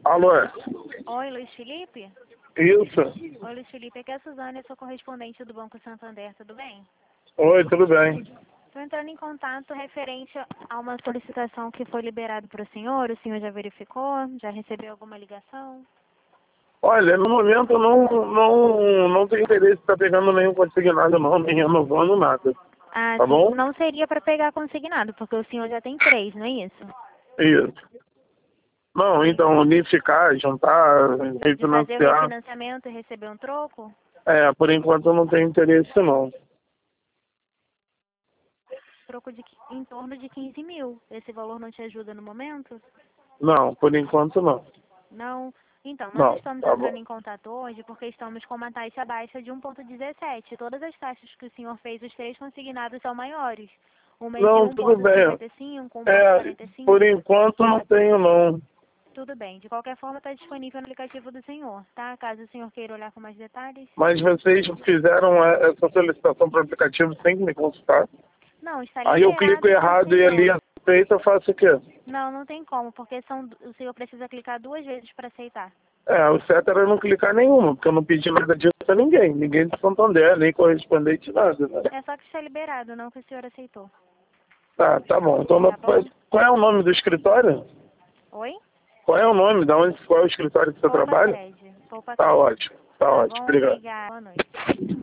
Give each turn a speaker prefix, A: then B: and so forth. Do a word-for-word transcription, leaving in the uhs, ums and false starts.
A: Alô?
B: Oi, Luiz Felipe?
A: Isso.
B: Oi, Luiz Felipe, aqui é a Suzane, eu sou correspondente do Banco Santander, tudo bem?
A: Oi, tudo bem?
B: Estou entrando em contato referente a uma solicitação que foi liberada para o senhor, o senhor já verificou? Já recebeu alguma ligação?
A: Olha, no momento eu não, não, não tenho interesse em estar pegando nenhum consignado não, nem renovando nada.
B: Ah,
A: Tá
B: sim,
A: bom?
B: não seria para pegar consignado, porque o senhor já tem três, não é isso?
A: Isso. Não, então, unificar, juntar,
B: De fazer o
A: refinanciar.
B: refinanciamento e receber um troco?
A: É, por enquanto eu não tenho interesse não.
B: Troco de qui- em torno de quinze mil. Esse valor não te ajuda no momento?
A: Não, por enquanto não.
B: Não. Então, nós
A: Não,
B: estamos
A: tá
B: entrando
A: bom.
B: em contato hoje porque estamos com uma taxa baixa de um vírgula dezessete. Todas as taxas que o senhor fez, os três consignados são maiores. Uma é de
A: Não, tudo bem.
B: um vírgula cinquenta e cinco,
A: É, por
B: um vírgula quarenta e cinco.
A: enquanto não tenho não.
B: Tudo bem. De qualquer forma, está disponível no aplicativo do senhor, tá? Caso o senhor queira olhar com mais detalhes.
A: Mas vocês fizeram é, essa solicitação para o aplicativo sem me consultar?
B: Não, está
A: Aí eu clico
B: liberado para o
A: errado e ali
B: senhor.
A: aceita, eu faço o quê?
B: Não, não tem como, porque são, o senhor precisa clicar duas vezes para aceitar.
A: É, o certo era não clicar nenhuma, porque eu não pedi nada disso a ninguém. Ninguém de Santander, nem correspondente, nada, né?
B: É só que está liberado, não que o senhor aceitou.
A: Tá, tá bom. Então, não
B: Tá
A: pode...
B: bom?
A: Qual é o nome do escritório?
B: Oi?
A: Qual é o nome? Da onde, qual é o escritório que você
B: Poupa
A: trabalha?
B: Cred. Poupa
A: Tá
B: Cred.
A: ótimo, tá
B: Tá
A: ótimo.
B: bom?
A: Obrigado.
B: Obrigada. Boa noite.